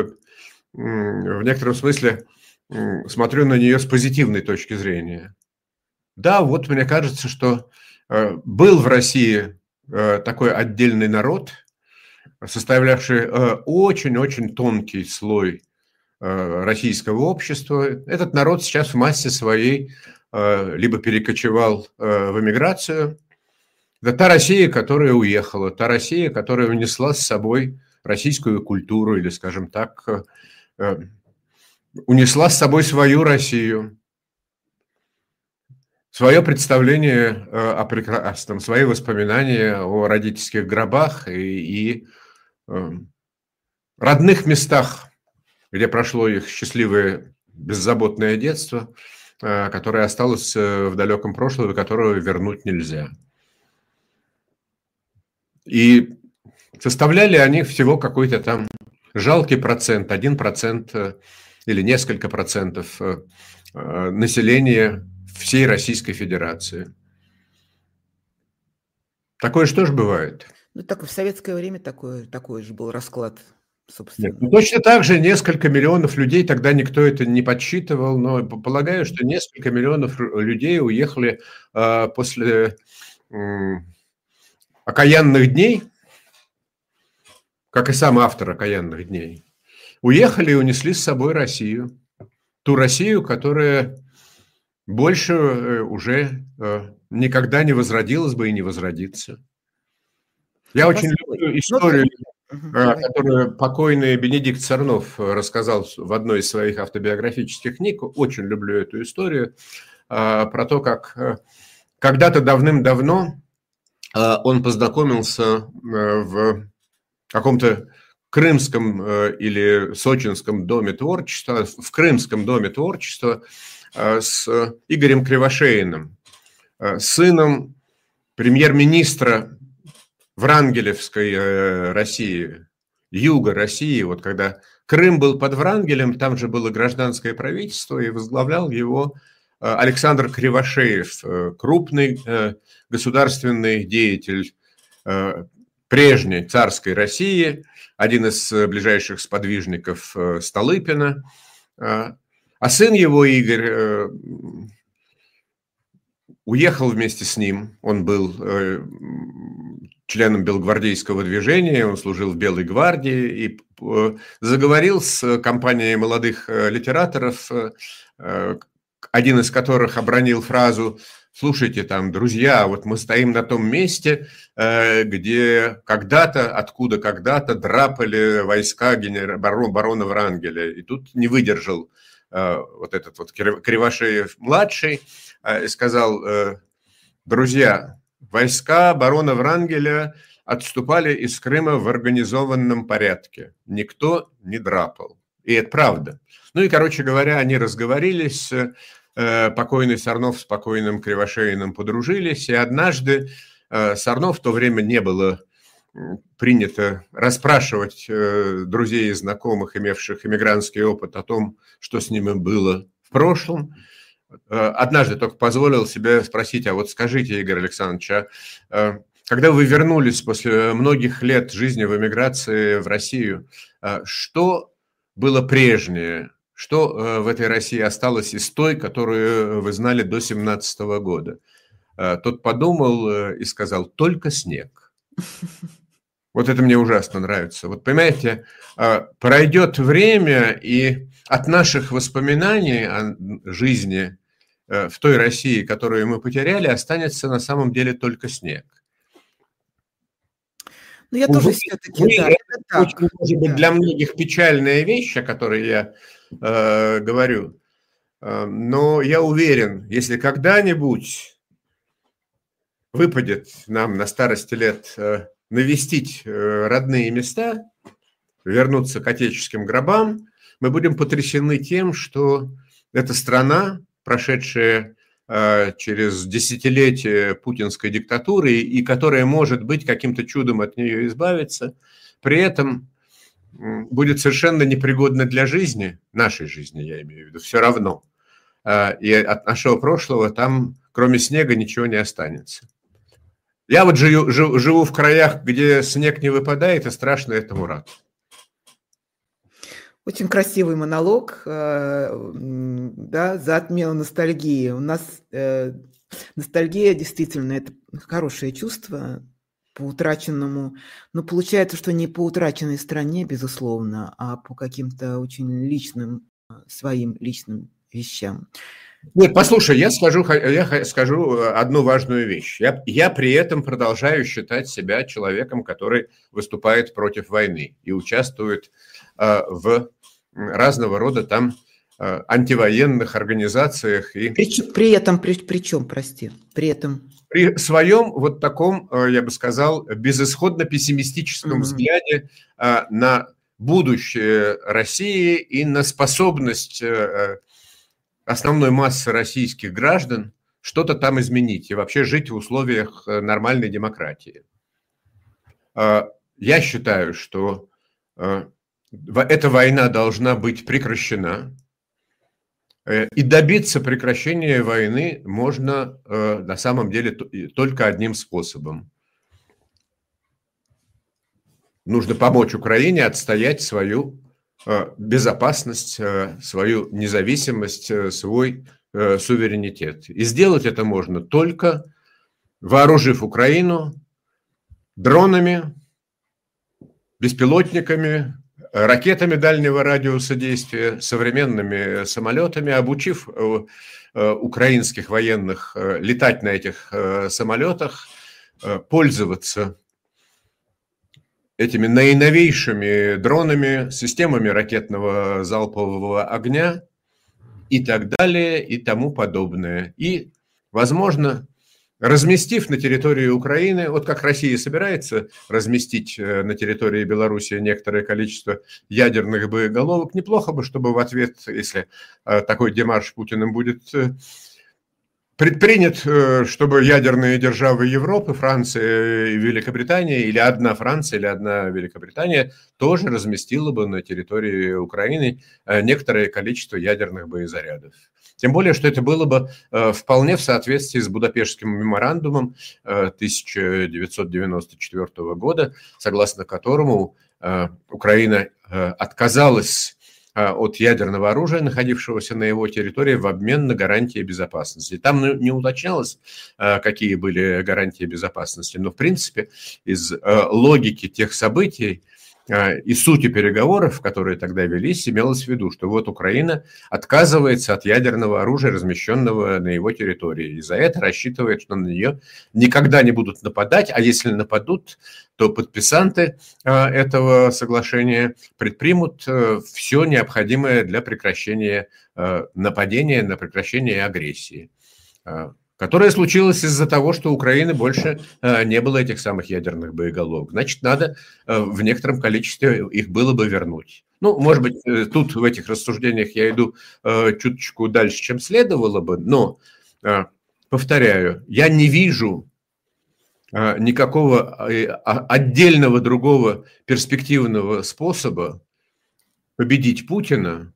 в некотором смысле смотрю на нее с позитивной точки зрения. Да, вот мне кажется, что был в России такой отдельный народ, составлявший очень-очень тонкий слой российского общества. Этот народ сейчас в массе своей либо перекочевал в эмиграцию. Это та Россия, которая уехала, та Россия, которая унесла с собой российскую культуру, или, скажем так, унесла с собой свою Россию. Свое представление о прекрасном, свои воспоминания о родительских гробах и, и э, родных местах, где прошло их счастливое, беззаботное детство, э, которое осталось в далеком прошлом и которого вернуть нельзя. И составляли они всего какой-то там жалкий процент, один процент или несколько процентов э, населения всей Российской Федерации. Такое же тоже бывает. Ну, так в советское время такой, такой же был расклад, собственно. Нет, ну, точно так же несколько миллионов людей, тогда никто это не подсчитывал, но полагаю, что несколько миллионов людей уехали э, после э, «Окаянных дней», как и сам автор «Окаянных дней», уехали и унесли с собой Россию. Ту Россию, которая больше уже никогда не возродилась бы и не возродится. Я очень люблю историю, которую покойный Бенедикт Царнов рассказал в одной из своих автобиографических книг. Очень люблю эту историю про то, как когда-то давным-давно он познакомился в каком-то крымском или сочинском доме творчества, в крымском доме творчества, с Игорем Кривошеиным, сыном премьер-министра Врангелевской России, юга России. Вот когда Крым был под Врангелем, там же было гражданское правительство, и возглавлял его Александр Кривошеев, крупный государственный деятель прежней царской России, один из ближайших сподвижников Столыпина. А сын его, Игорь, э, уехал вместе с ним. Он был э, членом белогвардейского движения, он служил в Белой гвардии и э, заговорил с компанией молодых э, литераторов, э, один из которых обронил фразу: «Слушайте, там, друзья, вот мы стоим на том месте, э, где когда-то, откуда когда-то драпали войска генера... барона Врангеля». И тут не выдержал вот этот вот Кривошеев-младший, сказал: друзья, войска барона Врангеля отступали из Крыма в организованном порядке. Никто не драпал. И это правда. Ну и, короче говоря, они разговорились, покойный Сарнов с покойным Кривошеиным подружились, и однажды Сарнов, в то время не было принято расспрашивать друзей и знакомых, имевших эмигрантский опыт, о том, что с ними было в прошлом. Однажды только позволил себе спросить: а вот скажите, Игорь Александрович, а когда вы вернулись после многих лет жизни в эмиграции в Россию, что было прежнее, что в этой России осталось из той, которую вы знали до семнадцатого года? Тот подумал и сказал: только снег. Вот это мне ужасно нравится. Вот понимаете, пройдет время, и от наших воспоминаний о жизни в той России, которую мы потеряли, останется на самом деле только снег. Ну, я тоже все-таки, да, это так, очень, может быть, да. для многих печальная вещь, о которой я э, говорю, э, но я уверен, если когда-нибудь выпадет нам на старости лет э, навестить э, родные места, вернуться к отеческим гробам, мы будем потрясены тем, что эта страна, прошедшая через десятилетия путинской диктатуры и которая, может быть, каким-то чудом от нее избавиться, при этом будет совершенно непригодна для жизни, нашей жизни, я имею в виду, все равно. И от нашего прошлого там, кроме снега, ничего не останется. Я вот живу, живу в краях, где снег не выпадает, и страшно этому рад. Очень красивый монолог, да, за отмену ностальгии. У нас э, ностальгия действительно это хорошее чувство по утраченному, но получается, что не по утраченной стране, безусловно, а по каким-то очень личным, своим личным вещам. Нет, послушай, я скажу, я скажу одну важную вещь. Я, я при этом продолжаю считать себя человеком, который выступает против войны и участвует э, в разного рода там э, антивоенных организациях. И при, при этом, при, при чем, прости, при этом... При своем вот таком, э, я бы сказал, безысходно-пессимистическом mm-hmm. взгляде э, на будущее России и на способность... Э, основной массы российских граждан что-то там изменить и вообще жить в условиях нормальной демократии. Я считаю, что эта война должна быть прекращена, и добиться прекращения войны можно на самом деле только одним способом. Нужно помочь Украине отстоять свою безопасность, свою независимость, свой суверенитет. И сделать это можно только вооружив Украину дронами, беспилотниками, ракетами дальнего радиуса действия, современными самолетами, обучив украинских военных летать на этих самолетах, пользоваться этими наиновейшими дронами, системами ракетного залпового огня и так далее, и тому подобное. И, возможно, разместив на территории Украины, вот как Россия собирается разместить на территории Беларуси некоторое количество ядерных боеголовок, неплохо бы, чтобы в ответ, если такой демарш Путиным будет предпринят, чтобы ядерные державы Европы, Франция и Великобритания, или одна Франция, или одна Великобритания, тоже разместила бы на территории Украины некоторое количество ядерных боезарядов. Тем более, что это было бы вполне в соответствии с Будапештским меморандумом тысяча девятьсот девяносто четвёртого года, согласно которому Украина отказалась от ядерного оружия, находившегося на его территории, в обмен на гарантии безопасности. Там не уточнялось, какие были гарантии безопасности, но, в принципе, из логики тех событий и сути переговоров, которые тогда велись, имелось в виду, что вот Украина отказывается от ядерного оружия, размещенного на его территории, и за это рассчитывает, что на нее никогда не будут нападать, а если нападут, то подписанты этого соглашения предпримут все необходимое для прекращения нападения, на прекращение агрессии. которое случилось из-за того, что у Украины больше не было этих самых ядерных боеголовок. Значит, надо в некотором количестве их было бы вернуть. Ну, может быть, тут в этих рассуждениях я иду чуточку дальше, чем следовало бы, но, повторяю, я не вижу никакого отдельного другого перспективного способа победить Путина,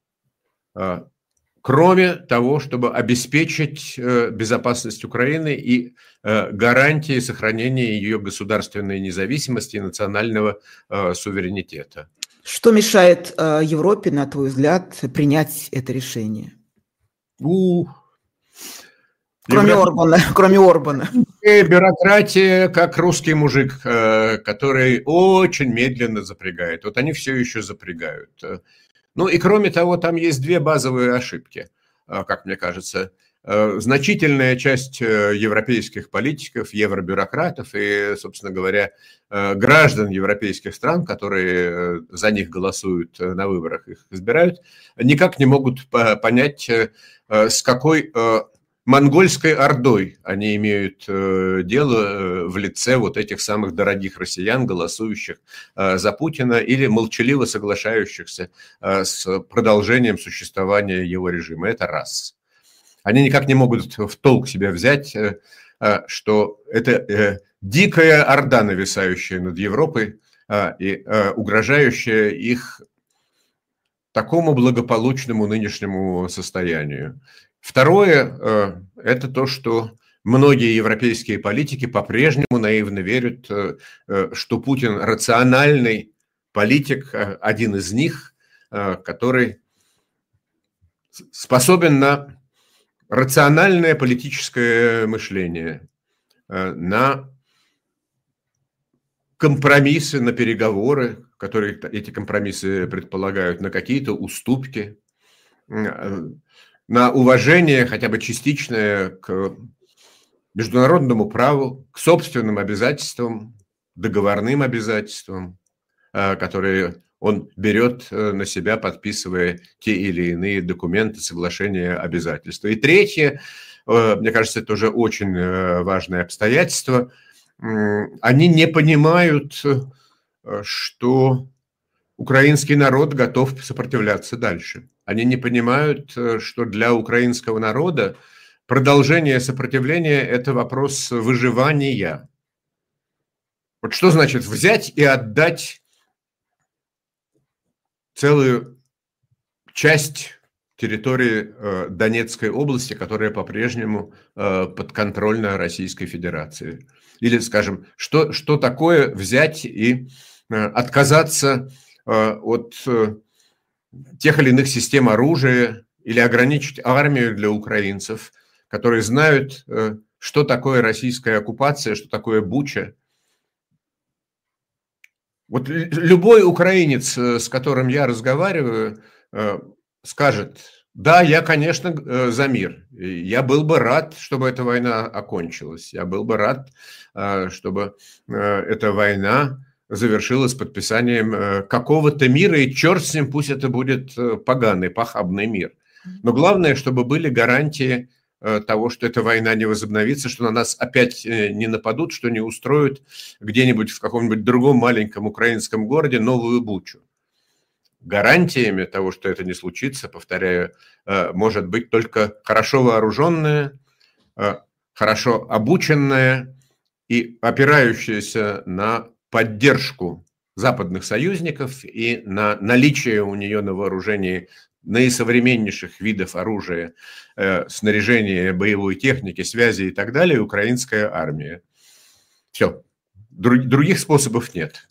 кроме того, чтобы обеспечить безопасность Украины и гарантии сохранения ее государственной независимости и национального суверенитета. Что мешает Европе, на твой взгляд, принять это решение? У... Кроме Евро... Орбана, кроме Орбана. Бюрократия, как русский мужик, который очень медленно запрягает. Вот они все еще запрягают. Ну и кроме того, там есть две базовые ошибки, как мне кажется. Значительная часть европейских политиков, евробюрократов и, собственно говоря, граждан европейских стран, которые за них голосуют на выборах, их избирают, никак не могут понять, с какой монгольской ордой они имеют дело в лице вот этих самых дорогих россиян, голосующих за Путина или молчаливо соглашающихся с продолжением существования его режима. Это раз. Они никак не могут в толк себя взять, что это дикая орда, нависающая над Европой и угрожающая их такому благополучному нынешнему состоянию. Второе – это то, что многие европейские политики по-прежнему наивно верят, что Путин рациональный политик, один из них, который способен на рациональное политическое мышление, на компромиссы, на переговоры, которые эти компромиссы предполагают, на какие-то уступки, на уважение, хотя бы частичное, к международному праву, к собственным обязательствам, договорным обязательствам, которые он берет на себя, подписывая те или иные документы, соглашения, обязательства. И третье, мне кажется, это тоже очень важное обстоятельство, они не понимают, что украинский народ готов сопротивляться дальше. Они не понимают, что для украинского народа продолжение сопротивления – это вопрос выживания. Вот что значит взять и отдать целую часть территории Донецкой области, которая по-прежнему подконтрольна Российской Федерации? Или, скажем, что, что такое взять и отказаться от тех или иных систем оружия или ограничить армию для украинцев, которые знают, что такое российская оккупация, что такое Буча. Вот любой украинец, с которым я разговариваю, скажет: да, я, конечно, за мир. Я был бы рад, чтобы эта война окончилась. Я был бы рад, чтобы эта война завершилась подписанием какого-то мира, и черт с ним, пусть это будет поганый, похабный мир. Но главное, чтобы были гарантии того, что эта война не возобновится, что на нас опять не нападут, что не устроят где-нибудь в каком-нибудь другом маленьком украинском городе новую Бучу. Гарантиями того, что это не случится, повторяю, может быть только хорошо вооруженная, хорошо обученная и опирающаяся на поддержку западных союзников и на наличие у нее на вооружении наисовременнейших видов оружия, э, снаряжения, боевой техники, связи и так далее, украинская армия. Все. Друг, других способов нет.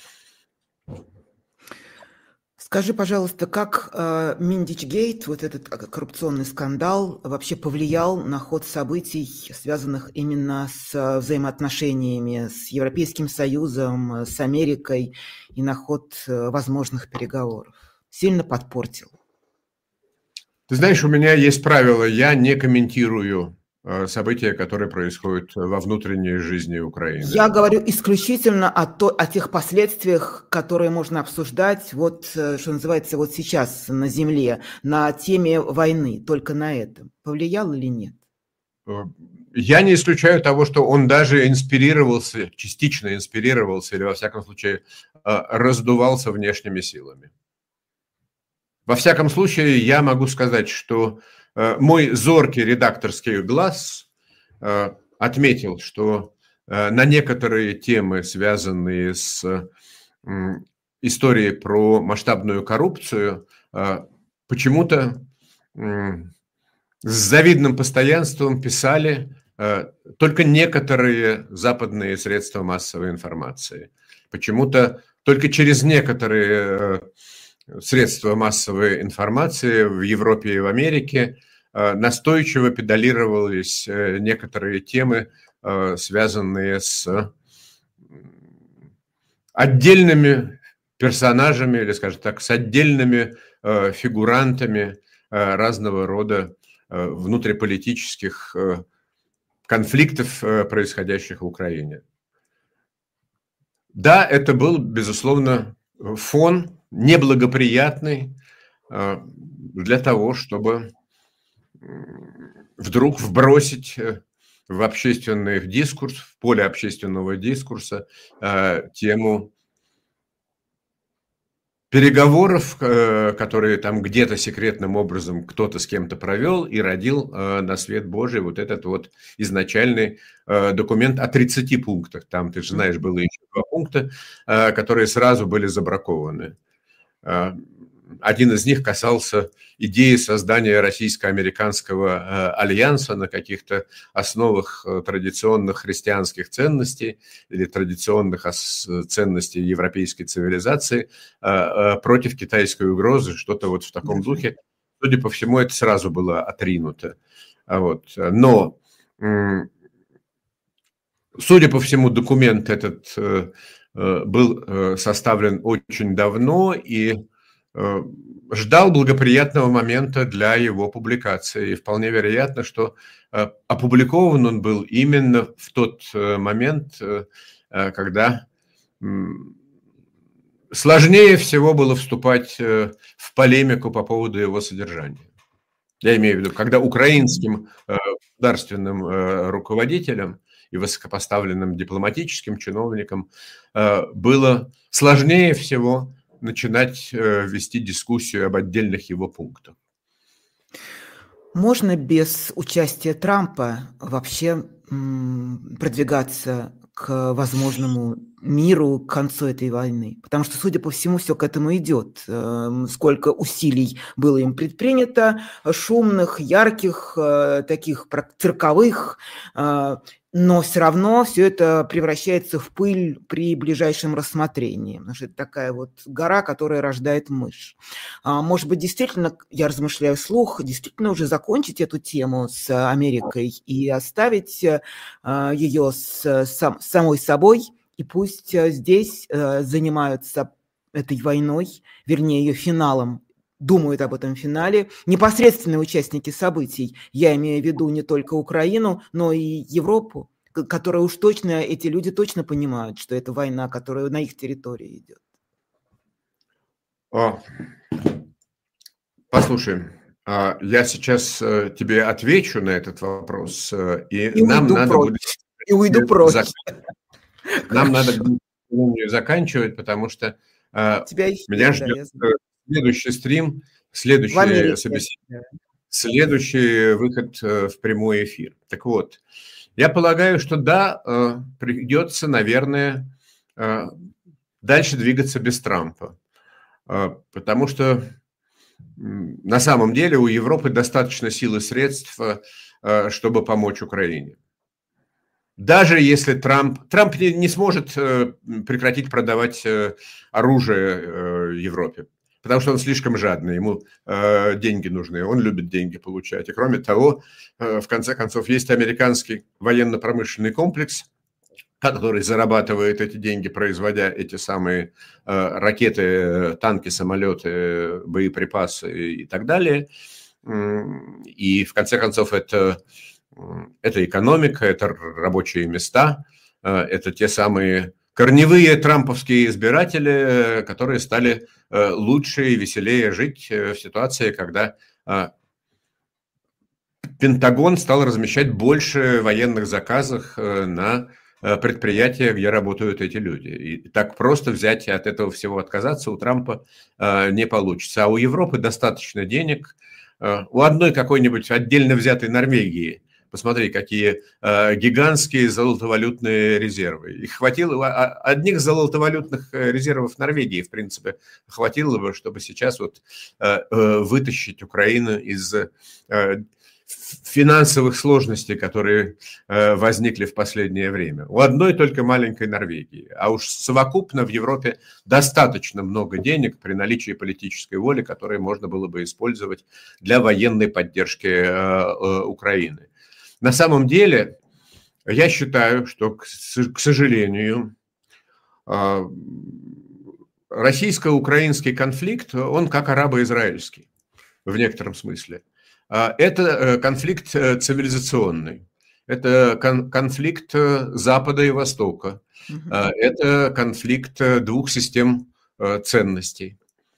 Скажи, пожалуйста, как э, Миндичгейт, вот этот коррупционный скандал, вообще повлиял на ход событий, связанных именно с взаимоотношениями с Европейским Союзом, с Америкой и на ход э, возможных переговоров? Сильно подпортил? Ты знаешь, у меня есть правило, я не комментирую события, которые происходят во внутренней жизни Украины. Я говорю исключительно о, то, о тех последствиях, которые можно обсуждать, вот, что называется, вот сейчас на земле, на теме войны, только на этом. Повлиял или нет? Я не исключаю того, что он даже инспирировался, частично инспирировался, или, во всяком случае, раздувался внешними силами. Во всяком случае, я могу сказать, что мой зоркий редакторский глаз отметил, что на некоторые темы, связанные с историей про масштабную коррупцию, почему-то с завидным постоянством писали только некоторые западные средства массовой информации. Почему-то только через некоторые средства массовой информации в Европе и в Америке настойчиво педалировались некоторые темы, связанные с отдельными персонажами, или, скажем так, с отдельными фигурантами разного рода внутриполитических конфликтов, происходящих в Украине. Да, это был, безусловно, фон неблагоприятный для того, чтобы вдруг вбросить в общественный дискурс, в поле общественного дискурса тему переговоров, которые там где-то секретным образом кто-то с кем-то провел и родил на свет Божий вот этот вот изначальный документ о тридцати пунктах. Там, ты же знаешь, было еще два пункта, которые сразу были забракованы. Один из них касался идеи создания российско-американского альянса на каких-то основах традиционных христианских ценностей или традиционных ценностей европейской цивилизации против китайской угрозы, что-то вот в таком духе. Судя по всему, это сразу было отринуто. Вот. Но, судя по всему, документ этот был составлен очень давно и ждал благоприятного момента для его публикации. И вполне вероятно, что опубликован он был именно в тот момент, когда сложнее всего было вступать в полемику по поводу его содержания. Я имею в виду, когда украинским государственным руководителям и высокопоставленным дипломатическим чиновникам было сложнее всего начинать вести дискуссию об отдельных его пунктах. Можно без участия Трампа вообще продвигаться к возможному миру, к концу этой войны? Потому что, судя по всему, все к этому идет. Сколько усилий было им предпринято, шумных, ярких, таких цирковых, но все равно все это превращается в пыль при ближайшем рассмотрении. Потому что это такая вот гора, которая рождает мышь. Может быть, действительно, я размышляю вслух, действительно уже закончить эту тему с Америкой и оставить ее с сам, самой собой, и пусть здесь занимаются этой войной, вернее, ее финалом, думают об этом финале непосредственные участники событий. Я имею в виду не только Украину, но и Европу, которая уж точно, эти люди точно понимают, что это война, которая на их территории идет. О, послушай, я сейчас тебе отвечу на этот вопрос, и, и нам надо прочь. будет... И уйду прочь. Нам надо заканчивать, потому что Тебя меня ждет да, следующий стрим, следующий собеседование, следующий выход в прямой эфир. Так вот, я полагаю, что да, придется, наверное, дальше двигаться без Трампа, потому что на самом деле у Европы достаточно сил и средств, чтобы помочь Украине. Даже если Трамп... Трамп не сможет прекратить продавать оружие Европе, потому что он слишком жадный, ему деньги нужны, он любит деньги получать. И кроме того, в конце концов, есть американский военно-промышленный комплекс, который зарабатывает эти деньги, производя эти самые ракеты, танки, самолеты, боеприпасы и так далее. И в конце концов это... Это экономика, это рабочие места, это те самые корневые трамповские избиратели, которые стали лучше и веселее жить в ситуации, когда Пентагон стал размещать больше военных заказов на предприятия, где работают эти люди. И так просто взять и от этого всего отказаться у Трампа не получится. А у Европы достаточно денег. У одной какой-нибудь отдельно взятой Норвегии, посмотри, какие гигантские золотовалютные резервы. Их хватило, одних золотовалютных резервов Норвегии, в принципе, хватило бы, чтобы сейчас вот вытащить Украину из финансовых сложностей, которые э, возникли в последнее время. У одной только маленькой Норвегии. А уж совокупно в Европе достаточно много денег при наличии политической воли, которые можно было бы использовать для военной поддержки э, э, Украины. На самом деле, я считаю, что, к, к сожалению, э, российско-украинский конфликт, он как арабо-израильский в некотором смысле. Это конфликт цивилизационный, это конфликт Запада и Востока, uh-huh. это конфликт двух систем ценностей.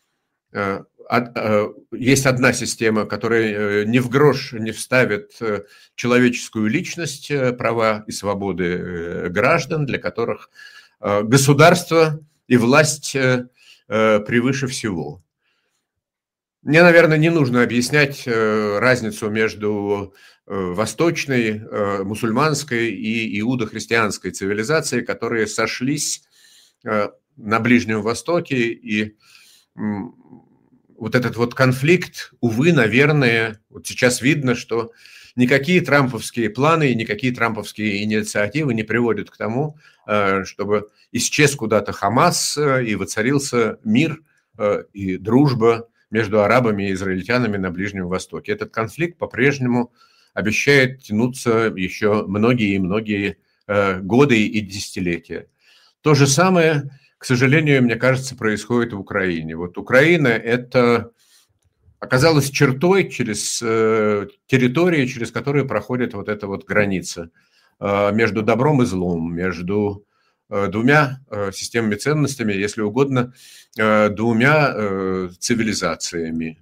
Есть одна система, которая ни в грош не вставит человеческую личность, права и свободы граждан, для которых государство и власть превыше всего. Мне, наверное, не нужно объяснять разницу между восточной, мусульманской и иудо-христианской цивилизацией, которые сошлись на Ближнем Востоке. И вот этот вот конфликт, увы, наверное, вот сейчас видно, что никакие трамповские планы и никакие трамповские инициативы не приводят к тому, чтобы исчез куда-то Хамас и воцарился мир и дружба между арабами и израильтянами на Ближнем Востоке. Этот конфликт по-прежнему обещает тянуться еще многие и многие э, годы и десятилетия. То же самое, к сожалению, мне кажется, происходит в Украине. Вот Украина – это оказалась чертой через э, территории, через которые проходит вот эта вот граница э, между добром и злом, между двумя системами ценностями, если угодно, двумя цивилизациями.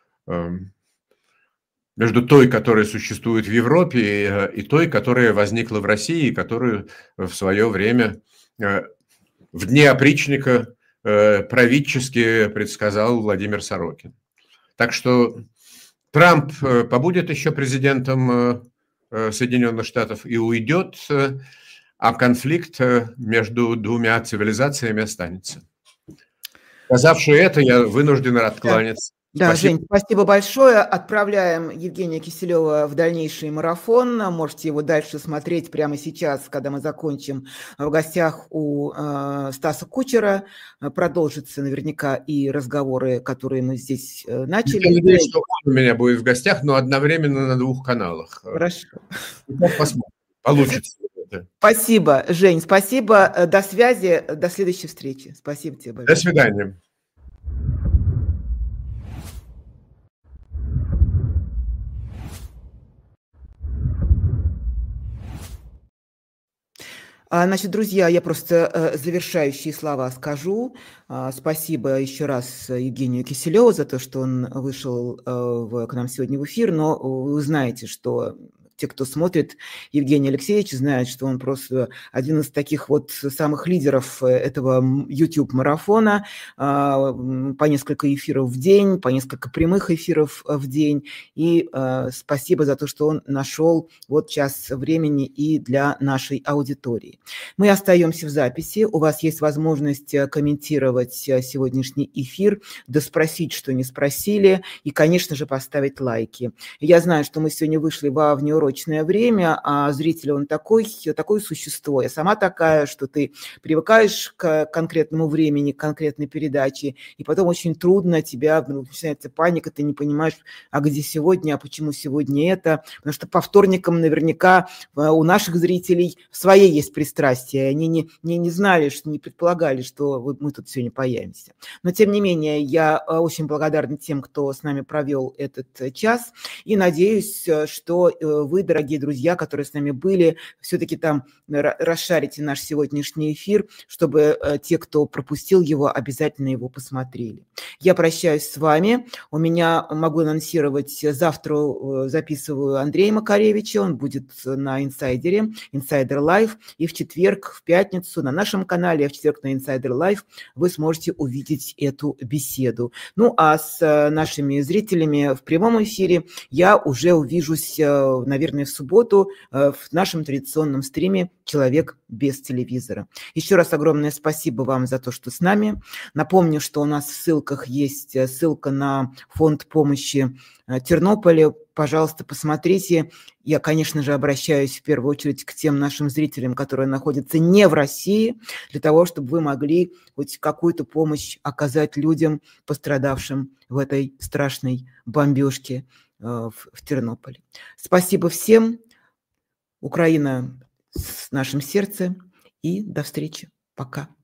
Между той, которая существует в Европе, и той, которая возникла в России, которую в свое время в дни опричника правительски предсказал Владимир Сорокин. Так что Трамп побудет еще президентом Соединенных Штатов и уйдет, а конфликт между двумя цивилизациями останется. Сказавши это, я вынужден откланяться. Да, спасибо. Жень, спасибо большое. Отправляем Евгения Киселева в дальнейший марафон. Можете его дальше смотреть прямо сейчас, когда мы закончим. В гостях у э, Стаса Кучера. Продолжатся наверняка и разговоры, которые мы здесь э, начали. Я надеюсь, что он у меня будет в гостях, но одновременно на двух каналах. Хорошо. Посмотрим, получится. Спасибо, Жень, спасибо. До связи, до следующей встречи. Спасибо тебе большое. До свидания. Значит, друзья, я просто завершающие слова скажу. Спасибо еще раз Евгению Киселеву за то, что он вышел к нам сегодня в эфир, но вы знаете, что те, кто смотрит Евгения Алексеевича, знают, что он просто один из таких вот самых лидеров этого YouTube-марафона. По несколько эфиров в день, по несколько прямых эфиров в день. И спасибо за то, что он нашел вот час времени и для нашей аудитории. Мы остаемся в записи. У вас есть возможность комментировать сегодняшний эфир, доспросить, что не спросили, и, конечно же, поставить лайки. Я знаю, что мы сегодня вышли во внеурочное время, а зритель он такой, такое существо. Я сама такая, что ты привыкаешь к конкретному времени, к конкретной передаче, и потом очень трудно, тебя начинается паника, ты не понимаешь, а где сегодня, а почему сегодня это, потому что по вторникам наверняка у наших зрителей свои есть пристрастия, они не, не, не знали, что не предполагали, что вот мы тут сегодня появимся. Но тем не менее, я очень благодарна тем, кто с нами провел этот час, и надеюсь, что вы вы, дорогие друзья, которые с нами были, все-таки там расшарите наш сегодняшний эфир, чтобы те, кто пропустил его, обязательно его посмотрели. Я прощаюсь с вами. У меня, могу анонсировать, завтра записываю Андрея Макаревича, он будет на Инсайдере, Инсайдер Лайв, и в четверг, в пятницу на нашем канале, а в четверг на Инсайдер Лайв вы сможете увидеть эту беседу. Ну, а с нашими зрителями в прямом эфире я уже увижусь, наверное, в субботу в нашем традиционном стриме «Человек без телевизора». Еще раз огромное спасибо вам за то, что с нами. Напомню, что у нас в ссылках есть ссылка на фонд помощи Тернополю. Пожалуйста, посмотрите. Я, конечно же, обращаюсь в первую очередь к тем нашим зрителям, которые находятся не в России, для того, чтобы вы могли хоть какую-то помощь оказать людям, пострадавшим в этой страшной бомбежке в, в Тернополе. Спасибо всем. Украина с нашим сердцем. И до встречи. Пока.